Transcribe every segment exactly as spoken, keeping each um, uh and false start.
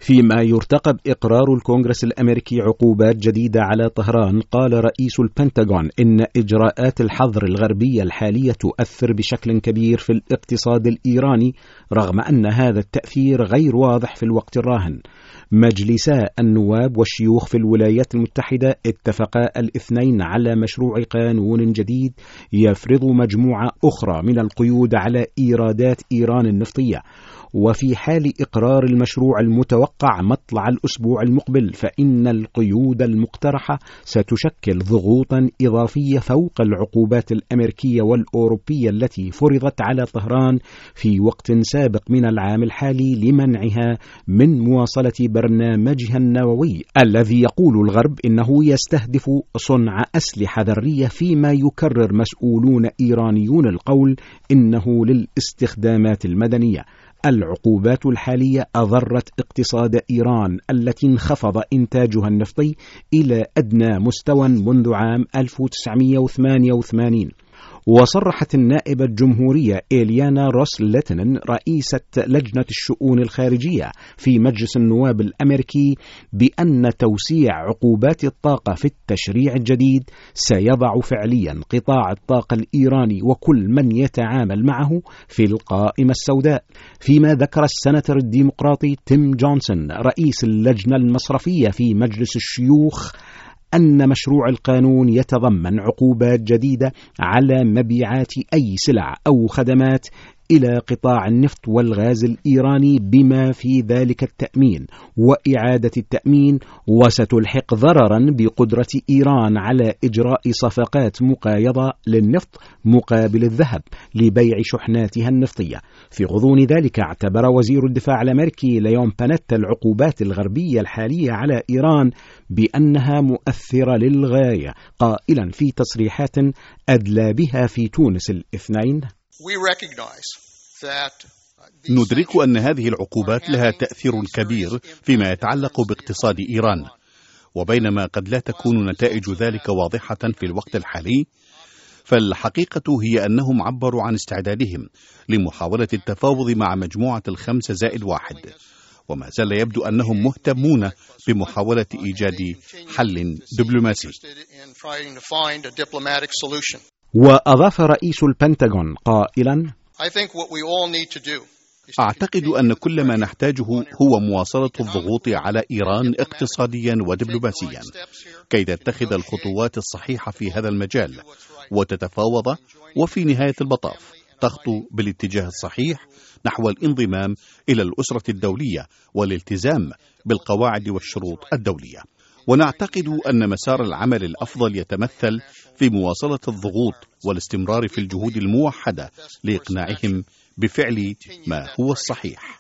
فيما يرتقب إقرار الكونغرس الأمريكي عقوبات جديدة على طهران، قال رئيس البنتاغون إن إجراءات الحظر الغربية الحالية تؤثر بشكل كبير في الاقتصاد الإيراني، رغم أن هذا التأثير غير واضح في الوقت الراهن. مجلسا النواب والشيوخ في الولايات المتحدة اتفقا الاثنين على مشروع قانون جديد يفرض مجموعة أخرى من القيود على إيرادات إيران النفطية، وفي حال إقرار المشروع المتوقع مطلع الأسبوع المقبل فإن القيود المقترحة ستشكل ضغوطا إضافية فوق العقوبات الأمريكية والأوروبية التي فرضت على طهران في وقت سابق من العام الحالي لمنعها من مواصلة برنامجها النووي الذي يقول الغرب إنه يستهدف صنع أسلحة ذرية، فيما يكرر مسؤولون إيرانيون القول إنه للاستخدامات المدنية. العقوبات الحالية أضرت اقتصاد إيران التي انخفض إنتاجها النفطي إلى أدنى مستوى منذ عام ألف وتسعمائة وثمانية وثمانين. وصرحت النائبة الجمهورية إليانا روسلتنن رئيسة لجنة الشؤون الخارجية في مجلس النواب الأمريكي بأن توسيع عقوبات الطاقة في التشريع الجديد سيضع فعليا قطاع الطاقة الإيراني وكل من يتعامل معه في القائمة السوداء. فيما ذكر السناتور الديمقراطي تيم جونسون رئيس اللجنة المصرفية في مجلس الشيوخ أن مشروع القانون يتضمن عقوبات جديدة على مبيعات أي سلع أو خدمات إلى قطاع النفط والغاز الإيراني بما في ذلك التأمين وإعادة التأمين، وستلحق ضررا بقدرة إيران على إجراء صفقات مقايضة للنفط مقابل الذهب لبيع شحناتها النفطية. في غضون ذلك اعتبر وزير الدفاع الأمريكي ليون بانيت العقوبات الغربية الحالية على إيران بأنها مؤثرة للغاية، قائلا في تصريحات أدلى بها في تونس الاثنين: ندرك أن هذه العقوبات لها تأثير كبير فيما يتعلق باقتصاد إيران، وبينما قد لا تكون نتائج ذلك واضحة في الوقت الحالي، فالحقيقة هي أنهم عبروا عن استعدادهم لمحاولة التفاوض مع مجموعة الخمسة زائد واحد، وما زال يبدو أنهم مهتمون بمحاولة إيجاد حل دبلوماسي. وأضاف رئيس البنتاغون قائلا: أعتقد أن كل ما نحتاجه هو مواصلة الضغوط على إيران اقتصاديا ودبلوماسيا كي تتخذ الخطوات الصحيحة في هذا المجال وتتفاوض، وفي نهاية المطاف تخطو بالاتجاه الصحيح نحو الانضمام إلى الأسرة الدولية والالتزام بالقواعد والشروط الدولية. ونعتقد أن مسار العمل الأفضل يتمثل في مواصلة الضغوط والاستمرار في الجهود الموحدة لإقناعهم بفعل ما هو الصحيح.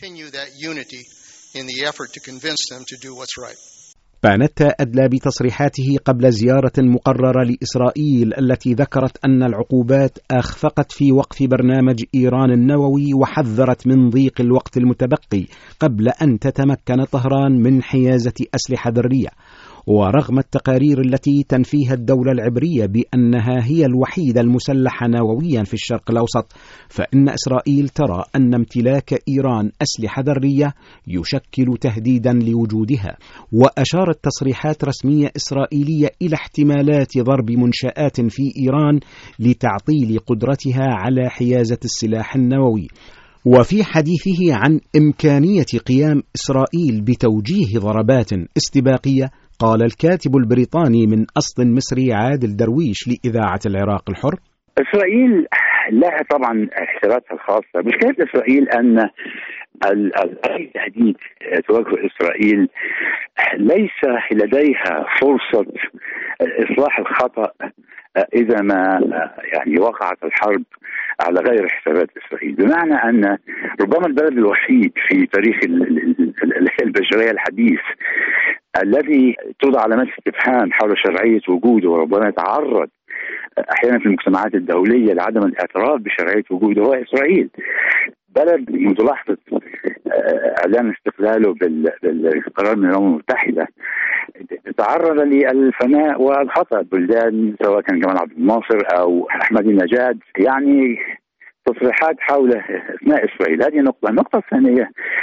بانيت أدلى بتصريحاته قبل زيارة مقررة لإسرائيل التي ذكرت أن العقوبات أخفقت في وقف برنامج إيران النووي وحذرت من ضيق الوقت المتبقي قبل أن تتمكن طهران من حيازة أسلحة ذرية. ورغم التقارير التي تنفيها الدولة العبرية بأنها هي الوحيدة المسلحة نوويا في الشرق الأوسط، فإن إسرائيل ترى أن امتلاك إيران أسلحة ذرية يشكل تهديدا لوجودها. وأشارت تصريحات رسمية إسرائيلية إلى احتمالات ضرب منشآت في إيران لتعطيل قدرتها على حيازة السلاح النووي. وفي حديثه عن إمكانية قيام إسرائيل بتوجيه ضربات استباقية، قال الكاتب البريطاني من أصل مصري عادل درويش لإذاعة العراق الحر: إسرائيل لها طبعا حساباتها الخاصة. مشكلة إسرائيل أن أي تهديد تواجه إسرائيل ليس لديها فرصة إصلاح الخطأ إذا ما يعني وقعت الحرب على غير حسابات إسرائيل، بمعنى أن ربما البلد الوحيد في تاريخ البشرية الحديث الذي توضع علامات استفهام حول شرعية وجوده وربما يتعرض أحيانا في المجتمعات الدولية لعدم الاعتراف بشرعية وجوده هو إسرائيل. بلد منذ لحظة إعلان استقلاله بالقرار من الأمم المتحدة تعرض للفناء والخطأ. بلدان سواء كان جمال عبد الناصر أو أحمدي نجاد، يعني تصريحات حول إثناء إسرائيل. هذه نقطة. النقطة الثانية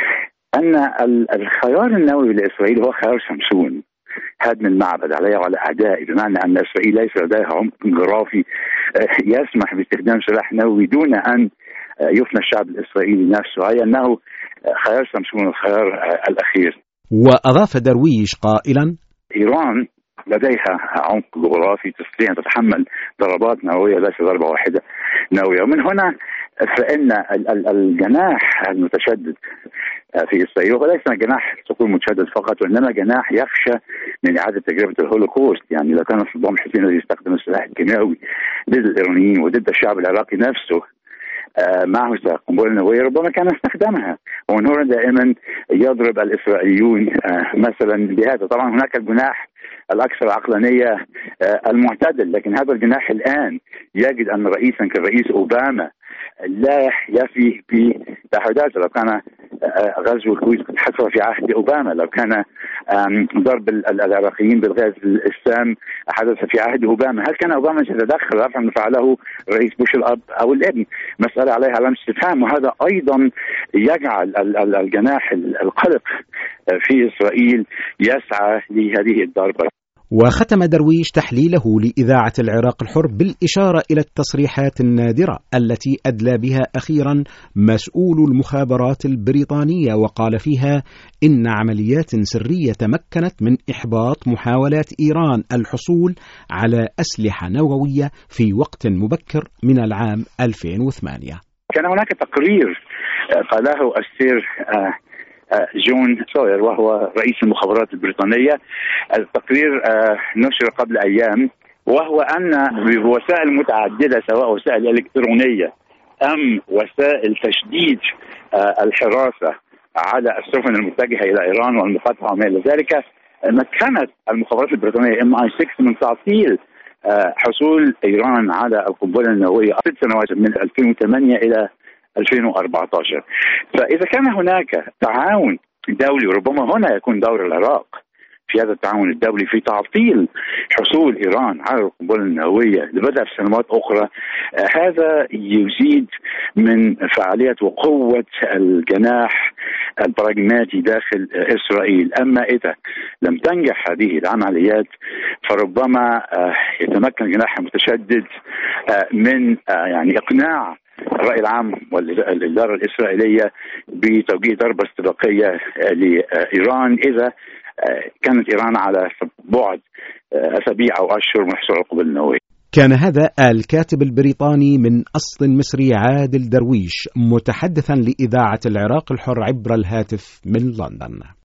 أن الخيار النووي لإسرائيل هو خيار شمشون، هدم المعبد عليه وعلى أعدائه، بمعنى أن إسرائيل ليس لديها عمق جغرافي يسمح باستخدام سلاح نووي دون أن يفنى الشعب الإسرائيلي نفسه، أي أنه خيار شمشون الخيار الأخير. وأضاف درويش قائلا: إيران لديها عمق جغرافي تستطيع أن تتحمل ضربات نووية ليس ضربة واحدة نووية، ومن هنا فإن الجناح المتشدد في إسرائيل هو ليس جناح تكون متشدد فقط، وإنما جناح يخشى من إعادة تجربة الهولوكوست. يعني لو كان صدام حسين الذي يستخدم السلاح الكيميائي ضد الإيرانيين وضد الشعب العراقي نفسه معه قنبلة نووية ربما كان استخدمها، ومن هنا دائما يضرب الإسرائيليون مثلا بهذا. طبعا هناك الجناح الأكثر عقلانية المعتدل، لكن هذا الجناح الآن يجد أن رئيسا كالرئيس أوباما لا يفي بتعهداته. لو كان غزو الكويت قد حصل في عهد أوباما، لو كان ضرب العراقيين بالغاز السام حدث في عهد أوباما، هل كان أوباما سيتدخل رفع ما فعله رئيس بوش الأب أو الابن؟ مسألة عليها علامة استفهام، وهذا أيضا يجعل الجناح القلق في إسرائيل يسعى لهذه الضربة. وختم درويش تحليله لإذاعة العراق الحر بالإشارة إلى التصريحات النادرة التي أدلى بها أخيرا مسؤول المخابرات البريطانية، وقال فيها إن عمليات سرية تمكنت من إحباط محاولات إيران الحصول على أسلحة نووية في وقت مبكر من العام ألفين وثمانية. كان هناك تقرير قاله السير جون سوير وهو رئيس المخابرات البريطانية. التقرير نشر قبل أيام، وهو أن بوسائل متعددة سواء وسائل إلكترونية أم وسائل تشديد الحراسة على السفن المتجهة إلى إيران والمقاطعة وما إلى ذلك، مكنت المخابرات البريطانية إم آي ستة من تعطيل حصول إيران على القنبلة النووية ست سنوات من ألفين وثمانية إلى ألفين وأربعة عشر. فإذا كان هناك تعاون دولي، وربما هنا يكون دور العراق في هذا التعاون الدولي في تعطيل حصول إيران على القنبلة النووية لبدء في سنوات أخرى، هذا يزيد من فعالية وقوة الجناح البراغماتي داخل إسرائيل. أما إذا لم تنجح هذه العمليات فربما يتمكن الجناح المتشدد من يعني إقناع الرأي العام والإدارة الإسرائيلية بتوجيه ضربة استباقية لإيران إذا كانت إيران على بعد أسابيع أو أشهر من حصول القنبلة النووية. كان هذا الكاتب البريطاني من أصل مصري عادل درويش متحدثا لإذاعة العراق الحر عبر الهاتف من لندن.